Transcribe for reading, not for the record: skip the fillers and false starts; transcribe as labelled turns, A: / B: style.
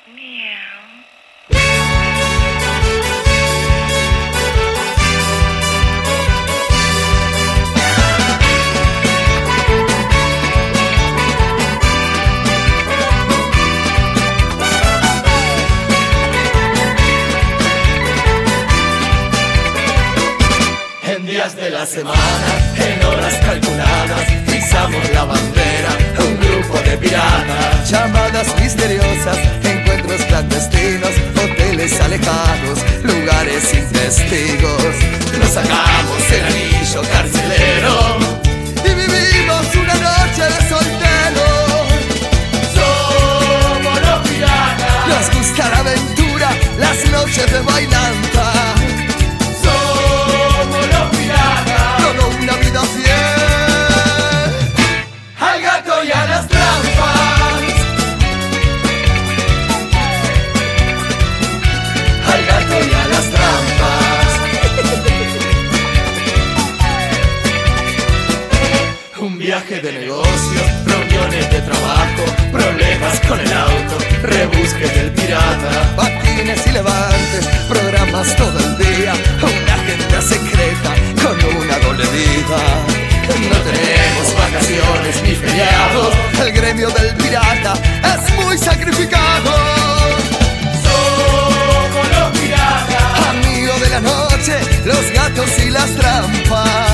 A: Miau.
B: En días de la semana, en horas calculadas, izamos la bandera, un grupo de piratas.
C: Llamadas misteriosas, encuentros clandestinos, hoteles alejados, lugares sin testigos.
B: Nos sacamos el anillo carcelero
C: y vivimos una noche de solteros.
B: Somos los piratas.
C: Nos gusta la aventura, las noches de bailanta.
B: Somos los piratas.
C: Todo una vida fiel
B: al gato y a las trampas. Al gato y a las trampas. Un viaje de negocios, reuniones de trabajo, problemas con el auto, rebusques del pirata.
C: Patines y levantes, programas todo el día, una agenda secreta con una doble vida.
B: No tenemos vacaciones ni feriados,
C: el gremio del pirata es muy sacrificado.
B: Somos los piratas.
C: Amigo de la noche, los gatos y las trampas.